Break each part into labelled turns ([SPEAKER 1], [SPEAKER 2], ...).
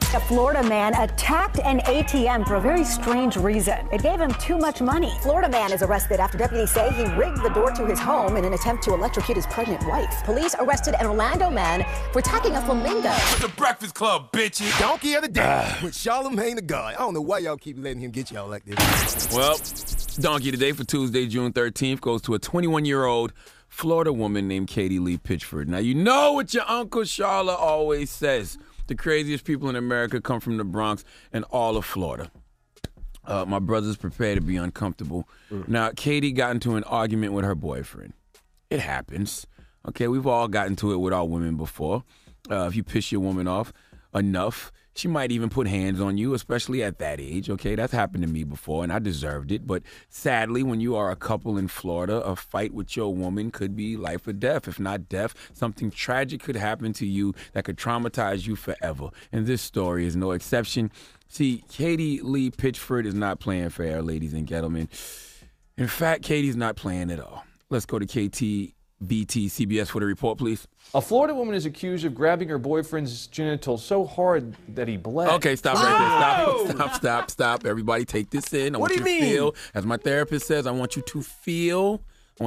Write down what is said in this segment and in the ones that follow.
[SPEAKER 1] A Florida man attacked an ATM for a very strange reason. It gave him too much money. Florida man is arrested after deputies say he rigged the door to his home in an attempt to electrocute his pregnant wife. Police arrested an Orlando man for attacking a flamingo.
[SPEAKER 2] It's the Breakfast Club, bitches.
[SPEAKER 3] Donkey of the day with Charlamagne the God. I don't know why y'all keep letting him get y'all like this.
[SPEAKER 4] Well, Donkey today for Tuesday, June 13th, goes to a 21-year-old Florida woman named Katie Lee Pitchford. Now, you know what your Uncle Charla always says. The craziest people in America come from the Bronx and all of Florida. My brother's prepared to be uncomfortable. Now, Katie got into an argument with her boyfriend. It happens. Okay, we've all gotten into it with our women before. If you piss your woman off enough, she might even put hands on you, especially at that age, okay? That's happened to me before, and I deserved it. But sadly, when you are a couple in Florida, a fight with your woman could be life or death. If not death, something tragic could happen to you that could traumatize you forever. And this story is no exception. See, Katie Lee Pitchford is not playing fair, ladies and gentlemen. In fact, Katie's not playing at all. Let's go to KTVT CBS for the report, please.
[SPEAKER 5] A Florida woman is accused of grabbing her boyfriend's genitals so hard that he bled.
[SPEAKER 4] Okay, stop right there. Stop. Everybody take this in. I
[SPEAKER 3] What
[SPEAKER 4] want
[SPEAKER 3] do you
[SPEAKER 4] to
[SPEAKER 3] mean?
[SPEAKER 4] feel, as my therapist says, I want you to feel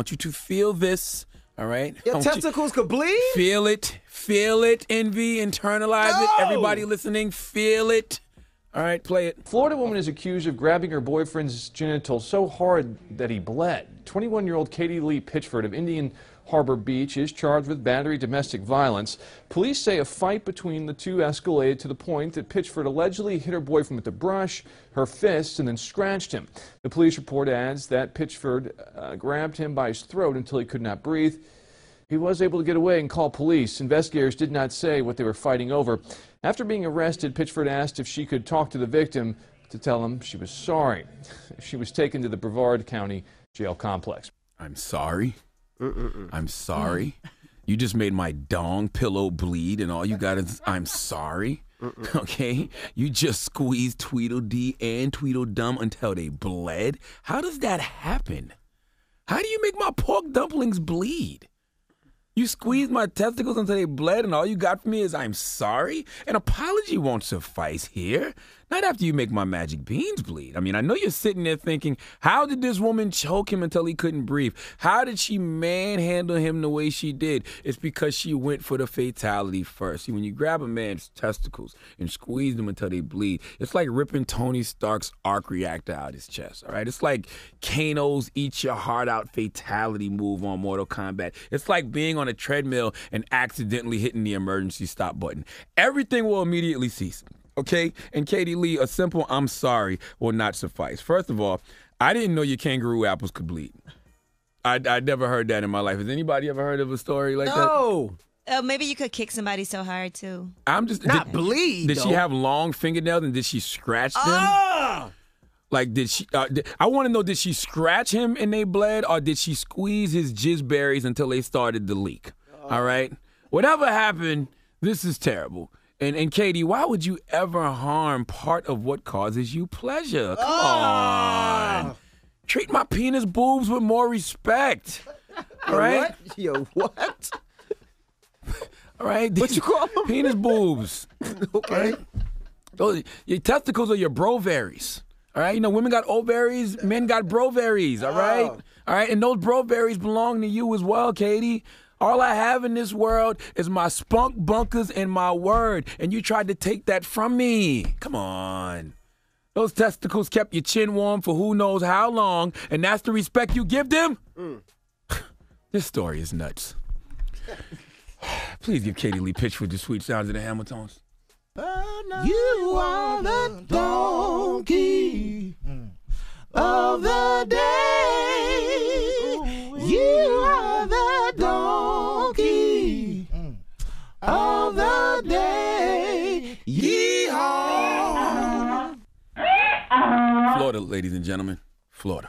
[SPEAKER 4] this, all right?
[SPEAKER 3] Your testicles could bleed?
[SPEAKER 4] Feel it, envy, internalize it. Everybody listening, feel it. All right, play it.
[SPEAKER 5] Florida woman is accused of grabbing her boyfriend's genitals so hard that he bled. 21-year-old Katie Lee Pitchford of Indian Harbor Beach is charged with battery domestic violence. Police say a fight between the two escalated to the point that Pitchford allegedly hit her boyfriend with a brush, her fists, and then scratched him. The police report adds that Pitchford grabbed him by his throat until he could not breathe. He was able to get away and call police. Investigators did not say what they were fighting over. After being arrested, Pitchford asked if she could talk to the victim to tell him she was sorry. She was taken to the Brevard County Jail Complex.
[SPEAKER 4] I'm sorry. I'm sorry. You just made my dong pillow bleed, and all you got is I'm sorry. Okay? You just squeezed Tweedledee and Tweedledum until they bled. How does that happen? How do you make my pork dumplings bleed? You squeezed my testicles until they bled, and all you got from me is I'm sorry? An apology won't suffice here. Not after you make my magic beans bleed. I mean, I know you're sitting there thinking, how did this woman choke him until he couldn't breathe? How did she manhandle him the way she did? It's because she went for the fatality first. See, when you grab a man's testicles and squeeze them until they bleed, it's like ripping Tony Stark's arc reactor out his chest, all right? It's like Kano's eat your heart out fatality move on Mortal Kombat. It's like being on a treadmill and accidentally hitting the emergency stop button. Everything will immediately cease. Okay? And Katie Lee, a simple I'm sorry will not suffice. First of all, I didn't know your kangaroo apples could bleed. I'd never heard that in my life. Has anybody ever heard of a story like that?
[SPEAKER 3] No.
[SPEAKER 6] Maybe you could kick somebody so hard, too.
[SPEAKER 4] I'm just
[SPEAKER 3] Not bleed,
[SPEAKER 4] Did
[SPEAKER 3] though.
[SPEAKER 4] she have long fingernails and did she scratch them? Like, did she? I want to know, did she scratch him and they bled, or did she squeeze his jizz berries until they started to leak? All right? Whatever happened, this is terrible. And Katie, why would you ever harm part of what causes you pleasure? Come on. Treat my penis boobs with more respect. All right?
[SPEAKER 3] What? Yo, what?
[SPEAKER 4] All right?
[SPEAKER 3] What you call them?
[SPEAKER 4] Penis boobs.
[SPEAKER 3] Okay.
[SPEAKER 4] Those, your testicles are your brovaries. All right? You know, women got ovaries, men got brovaries. All right? All right? And those brovaries belong to you as well, Katie. All I have in this world is my spunk bunkers and my word, and you tried to take that from me. Come on. Those testicles kept your chin warm for who knows how long, and that's the respect you give them? This story is nuts. Please give Katie Lee Pitchford the sweet sounds of the Hamiltons.
[SPEAKER 3] You are the donkey of the day. You are the donkey of the day. Yeehaw.
[SPEAKER 4] Florida, ladies and gentlemen. Florida.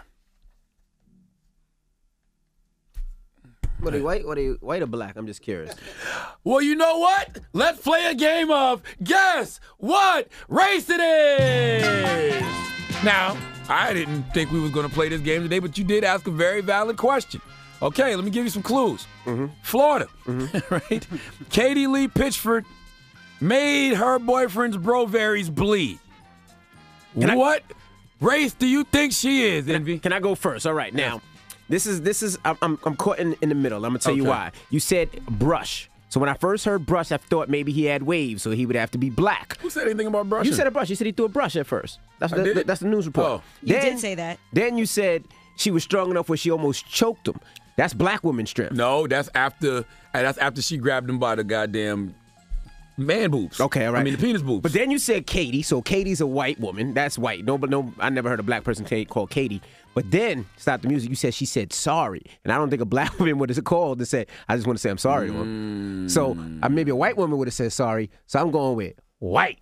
[SPEAKER 7] What are you, white or black? I'm just curious.
[SPEAKER 4] Well, you know what? Let's play a game of guess what race it is. Now, I didn't think we was going to play this game today, but you did ask a very valid question. Okay, let me give you some clues. Florida, right? Katie Lee Pitchford made her boyfriend's brovaries bleed. What race do you think she is, Envy?
[SPEAKER 8] Can I go first? All right, now, this is I'm caught in the middle. I'm gonna tell you why. You said brush. So when I first heard brush, I thought maybe he had waves, so he would have to be black.
[SPEAKER 4] Who said anything about brushing?
[SPEAKER 8] You said a brush. You said he threw a brush at first. That's the news report.
[SPEAKER 4] Oh.
[SPEAKER 6] You did say that.
[SPEAKER 8] Then you said she was strong enough where she almost choked him. That's black woman strength.
[SPEAKER 4] No, that's after she grabbed him by the goddamn man boobs.
[SPEAKER 8] Okay, all right.
[SPEAKER 4] I mean the penis boobs.
[SPEAKER 8] But then you said Katie, so Katie's a white woman. That's white. No, I never heard a black person called Katie. But then, stop the music, she said sorry. And I don't think a black woman would have called and said, I just want to say I'm sorry to him. So maybe a white woman would have said sorry. So I'm going with white.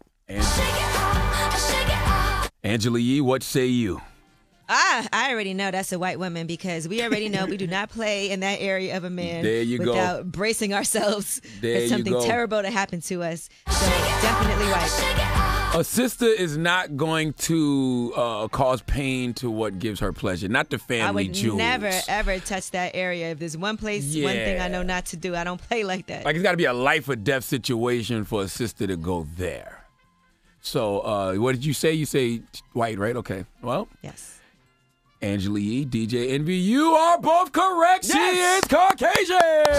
[SPEAKER 4] Angela Yee, what say you?
[SPEAKER 6] I already know that's a white woman because we already know we do not play in that area of a man without bracing ourselves for something terrible to happen to us. So definitely white.
[SPEAKER 4] A sister is not going to cause pain to what gives her pleasure, not the family jewels.
[SPEAKER 6] I would never, ever touch that area. If there's one place, one thing I know not to do, I don't play like that.
[SPEAKER 4] Like it's got to be a life or death situation for a sister to go there. So what did you say? You say white, right? Okay. Well.
[SPEAKER 6] Yes.
[SPEAKER 4] Angela Yee, DJ Envy, you are both correct. Yes. She is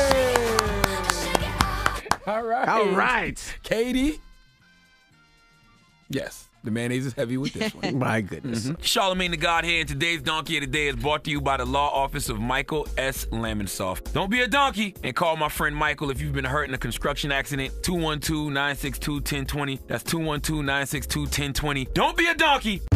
[SPEAKER 4] Caucasian. All right.
[SPEAKER 8] All right.
[SPEAKER 4] Katie. Yes, the mayonnaise is heavy with this one.
[SPEAKER 8] My goodness.
[SPEAKER 4] Charlamagne the God here, and today's Donkey of the Day is brought to you by the law office of Michael S. Lamonsoff. Don't be a donkey and call my friend Michael if you've been hurt in a construction accident. 212-962-1020. That's 212-962-1020. Don't be a donkey.